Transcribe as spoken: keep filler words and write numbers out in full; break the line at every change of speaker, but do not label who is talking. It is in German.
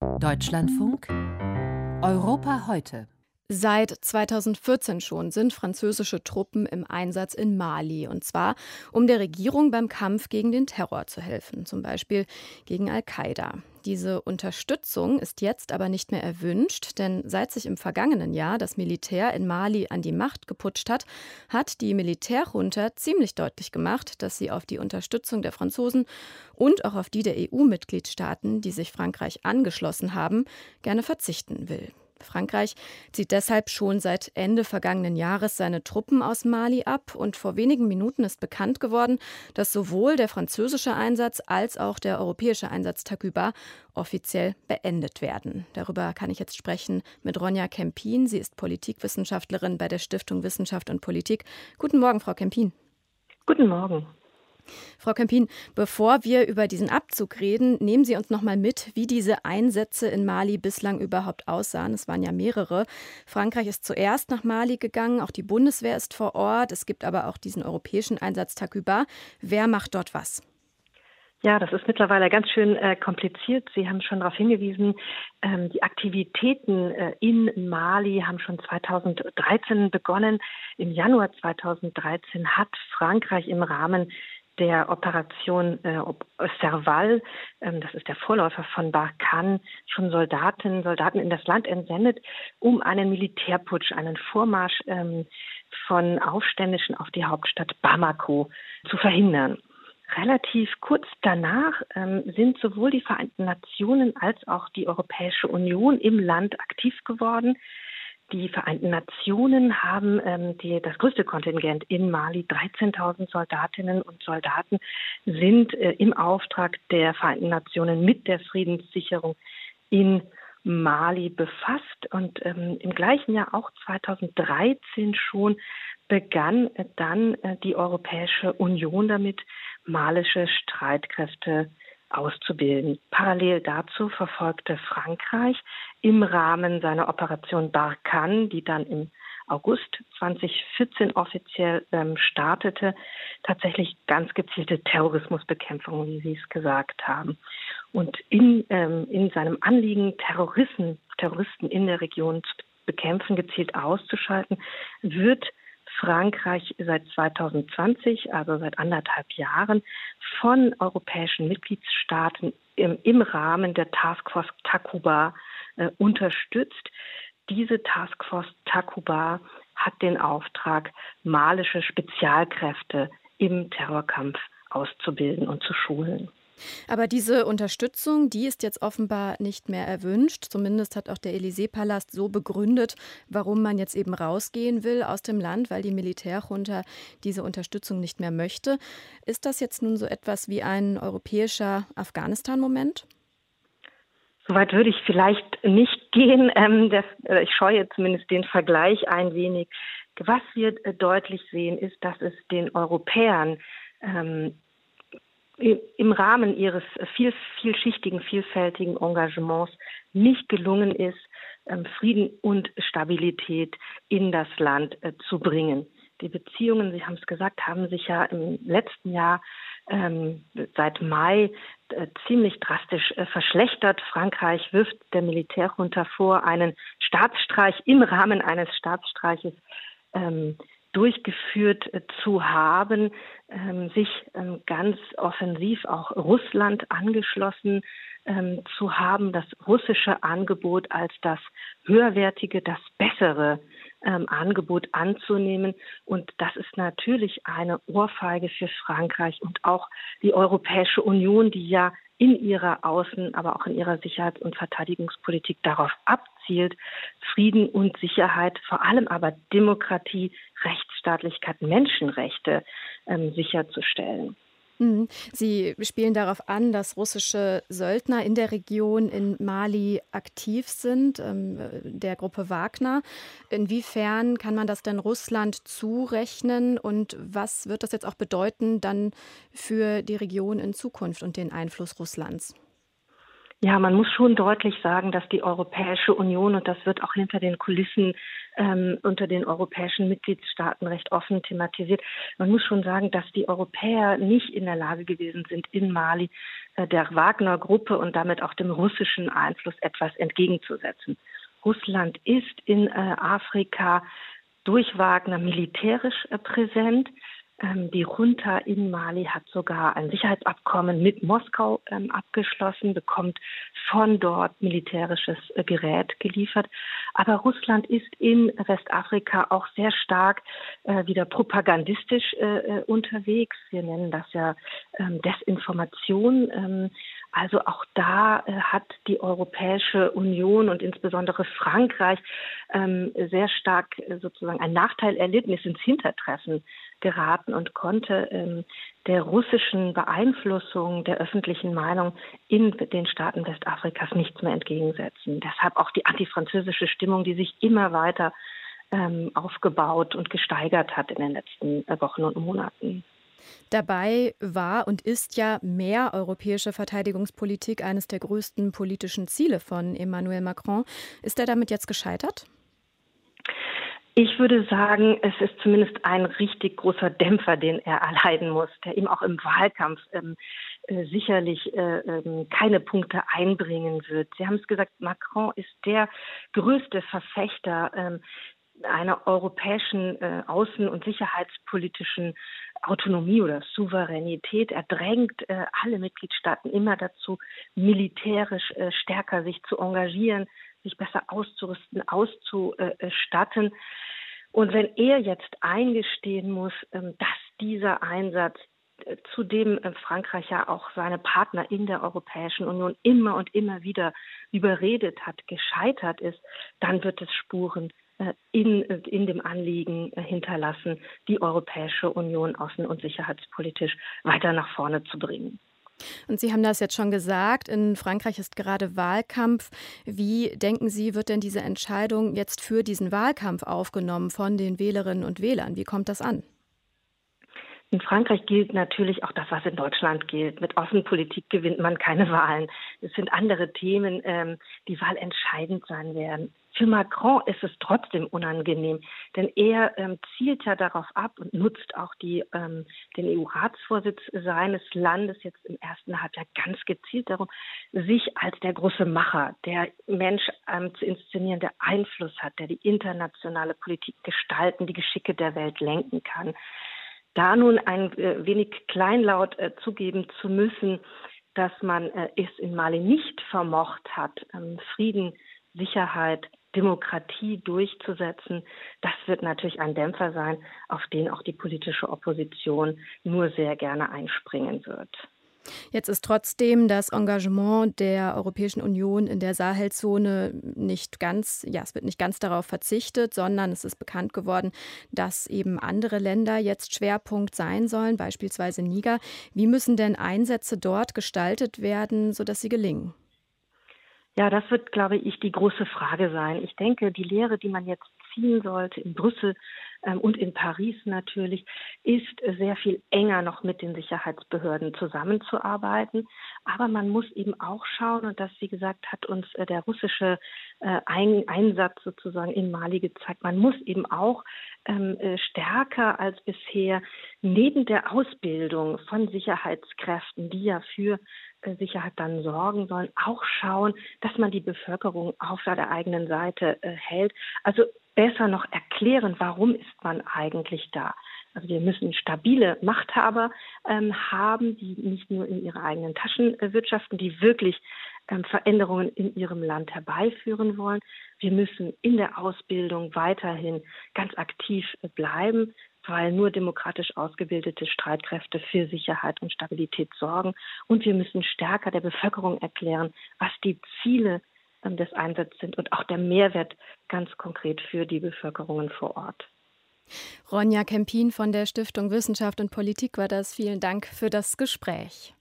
Deutschlandfunk Europa heute.
Seit zweitausendvierzehn schon sind französische Truppen im Einsatz in Mali. Und zwar, um der Regierung beim Kampf gegen den Terror zu helfen, zum Beispiel gegen Al-Qaida. Diese Unterstützung ist jetzt aber nicht mehr erwünscht, denn seit sich im vergangenen Jahr das Militär in Mali an die Macht geputscht hat, hat die Militärjunta ziemlich deutlich gemacht, dass sie auf die Unterstützung der Franzosen und auch auf die der E U-Mitgliedstaaten, die sich Frankreich angeschlossen haben, gerne verzichten will. Frankreich zieht deshalb schon seit Ende vergangenen Jahres seine Truppen aus Mali ab und vor wenigen Minuten ist bekannt geworden, dass sowohl der französische Einsatz als auch der europäische Einsatz Takuba offiziell beendet werden. Darüber kann ich jetzt sprechen mit Ronja Kempin. Sie ist Politikwissenschaftlerin bei der Stiftung Wissenschaft und Politik. Guten Morgen, Frau Kempin.
Guten Morgen.
Frau Kempin, bevor wir über diesen Abzug reden, nehmen Sie uns noch mal mit, wie diese Einsätze in Mali bislang überhaupt aussahen. Es waren ja mehrere. Frankreich ist zuerst nach Mali gegangen, auch die Bundeswehr ist vor Ort. Es gibt aber auch diesen europäischen Einsatz Takuba. Wer macht dort was?
Ja, das ist mittlerweile ganz schön äh, kompliziert. Sie haben schon darauf hingewiesen, ähm, die Aktivitäten äh, in Mali haben schon zweitausenddreizehn begonnen. Im Januar zweitausenddreizehn hat Frankreich im Rahmen der Operation äh, Serval, ähm, das ist der Vorläufer von Barkhane, schon Soldaten, Soldaten in das Land entsendet, um einen Militärputsch, einen Vormarsch ähm, von Aufständischen auf die Hauptstadt Bamako zu verhindern. Relativ kurz danach ähm, sind sowohl die Vereinten Nationen als auch die Europäische Union im Land aktiv geworden. Die Vereinten Nationen haben ähm, die, das größte Kontingent in Mali, dreizehntausend Soldatinnen und Soldaten, sind äh, im Auftrag der Vereinten Nationen mit der Friedenssicherung in Mali befasst. Und ähm, im gleichen Jahr, auch zweitausenddreizehn schon, begann äh, dann äh, die Europäische Union damit, malische Streitkräfte auszubilden. Parallel dazu verfolgte Frankreich im Rahmen seiner Operation Barkhane, die dann im August zweitausendvierzehn offiziell ähm, startete, tatsächlich ganz gezielte Terrorismusbekämpfung, wie Sie es gesagt haben. Und in, ähm, in seinem Anliegen, Terroristen, Terroristen in der Region zu bekämpfen, gezielt auszuschalten, wird Frankreich seit zweitausendzwanzig, also seit anderthalb Jahren, von europäischen Mitgliedstaaten im, im Rahmen der Taskforce Takuba äh, unterstützt. Diese Taskforce Takuba hat den Auftrag, malische Spezialkräfte im Terrorkampf auszubilden und zu schulen.
Aber diese Unterstützung, die ist jetzt offenbar nicht mehr erwünscht. Zumindest hat auch der Élysée-Palast so begründet, warum man jetzt eben rausgehen will aus dem Land, weil die Militärjunta diese Unterstützung nicht mehr möchte. Ist das jetzt nun so etwas wie ein europäischer Afghanistan-Moment?
Soweit würde ich vielleicht nicht gehen. Ähm, das, äh, ich scheue zumindest den Vergleich ein wenig. Was wir äh, deutlich sehen, ist, dass es den Europäern ähm, im Rahmen ihres viel, vielschichtigen, vielfältigen Engagements nicht gelungen ist, Frieden und Stabilität in das Land zu bringen. Die Beziehungen, Sie haben es gesagt, haben sich ja im letzten Jahr ähm, seit Mai äh, ziemlich drastisch äh, verschlechtert. Frankreich wirft der Militärjunta vor, einen Staatsstreich im Rahmen eines Staatsstreiches ähm, durchgeführt äh, zu haben, ähm, sich ähm, ganz offensiv auch Russland angeschlossen ähm, zu haben, das russische Angebot als das höherwertige, das bessere ähm, Angebot anzunehmen. Und das ist natürlich eine Ohrfeige für Frankreich und auch die Europäische Union, die ja in ihrer Außen-, aber auch in ihrer Sicherheits- und Verteidigungspolitik darauf abzielt, Frieden und Sicherheit, vor allem aber Demokratie, Rechtsstaatlichkeit, Menschenrechte ähm, sicherzustellen.
Sie spielen darauf an, dass russische Söldner in der Region in Mali aktiv sind, ähm, der Gruppe Wagner. Inwiefern kann man das denn Russland zurechnen und was wird das jetzt auch bedeuten dann für die Region in Zukunft und den Einfluss Russlands?
Ja, man muss schon deutlich sagen, dass die Europäische Union, und das wird auch hinter den Kulissen ähm, unter den europäischen Mitgliedstaaten recht offen thematisiert, man muss schon sagen, dass die Europäer nicht in der Lage gewesen sind, in Mali äh, der Wagner-Gruppe und damit auch dem russischen Einfluss etwas entgegenzusetzen. Russland ist in äh, Afrika durch Wagner militärisch äh, präsent. Ähm, die Junta in Mali hat sogar ein Sicherheitsabkommen mit Moskau ähm, abgeschlossen, bekommt von dort militärisches äh, Gerät geliefert. Aber Russland ist in Westafrika auch sehr stark äh, wieder propagandistisch äh, unterwegs. Wir nennen das ja ähm, Desinformation. Ähm, also auch da äh, hat die Europäische Union und insbesondere Frankreich ähm, sehr stark äh, sozusagen einen Nachteil erlitten, ist ins Hintertreffen geraten und konnte ähm, der russischen Beeinflussung der öffentlichen Meinung in den Staaten Westafrikas nichts mehr entgegensetzen. Deshalb auch die antifranzösische Stimmung, die sich immer weiter ähm, aufgebaut und gesteigert hat in den letzten äh, Wochen und Monaten.
Dabei war und ist ja mehr europäische Verteidigungspolitik eines der größten politischen Ziele von Emmanuel Macron. Ist er damit jetzt gescheitert?
Ich würde sagen, es ist zumindest ein richtig großer Dämpfer, den er erleiden muss, der ihm auch im Wahlkampf ähm, äh, sicherlich äh, äh, keine Punkte einbringen wird. Sie haben es gesagt, Macron ist der größte Verfechter ähm, einer europäischen äh, außen- und sicherheitspolitischen Autonomie oder Souveränität. Er drängt äh, alle Mitgliedstaaten immer dazu, militärisch äh, stärker sich zu engagieren, sich besser auszurüsten, auszustatten. Und wenn er jetzt eingestehen muss, ähm, dass dieser Einsatz, äh, zu dem äh, Frankreich ja auch seine Partner in der Europäischen Union immer und immer wieder überredet hat, gescheitert ist, dann wird es Spuren in, in dem Anliegen hinterlassen, die Europäische Union außen- und sicherheitspolitisch weiter nach vorne zu bringen.
Und Sie haben das jetzt schon gesagt, in Frankreich ist gerade Wahlkampf. Wie denken Sie, wird denn diese Entscheidung jetzt für diesen Wahlkampf aufgenommen von den Wählerinnen und Wählern? Wie kommt das an?
In Frankreich gilt natürlich auch das, was in Deutschland gilt. Mit Außenpolitik gewinnt man keine Wahlen. Es sind andere Themen, ähm, die wahlentscheidend sein werden. Für Macron ist es trotzdem unangenehm, denn er ähm, zielt ja darauf ab und nutzt auch die, ähm, den E U-Ratsvorsitz seines Landes jetzt im ersten Halbjahr ganz gezielt darum, sich als der große Macher, der Mensch ähm, zu inszenieren, der Einfluss hat, der die internationale Politik gestalten, die Geschicke der Welt lenken kann. Da nun ein äh, wenig kleinlaut äh, zugeben zu müssen, dass man äh, es in Mali nicht vermocht hat, ähm, Frieden, Sicherheit, Demokratie durchzusetzen, das wird natürlich ein Dämpfer sein, auf den auch die politische Opposition nur sehr gerne einspringen wird.
Jetzt ist trotzdem das Engagement der Europäischen Union in der Sahelzone nicht ganz, ja, es wird nicht ganz darauf verzichtet, sondern es ist bekannt geworden, dass eben andere Länder jetzt Schwerpunkt sein sollen, beispielsweise Niger. Wie müssen denn Einsätze dort gestaltet werden, sodass sie gelingen?
Ja, das wird, glaube ich, die große Frage sein. Ich denke, die Lehre, die man jetzt ziehen sollte in Brüssel ähm, und in Paris natürlich, ist äh, sehr viel enger noch mit den Sicherheitsbehörden zusammenzuarbeiten. Aber man muss eben auch schauen, und das, wie gesagt, hat uns äh, der russische äh, Ein- Einsatz sozusagen in Mali gezeigt, man muss eben auch ähm, äh, stärker als bisher neben der Ausbildung von Sicherheitskräften, die ja für Sicherheit dann sorgen sollen, auch schauen, dass man die Bevölkerung auf der eigenen Seite äh, hält. Also besser noch erklären, warum ist man eigentlich da. Also wir müssen stabile Machthaber ähm, haben, die nicht nur in ihre eigenen Taschen äh, wirtschaften, die wirklich ähm, Veränderungen in ihrem Land herbeiführen wollen. Wir müssen in der Ausbildung weiterhin ganz aktiv äh, bleiben, weil nur demokratisch ausgebildete Streitkräfte für Sicherheit und Stabilität sorgen. Und wir müssen stärker der Bevölkerung erklären, was die Ziele ähm, des Einsatzes sind und auch der Mehrwert ganz konkret für die Bevölkerungen vor Ort.
Ronja Kempin von der Stiftung Wissenschaft und Politik war das. Vielen Dank für das Gespräch.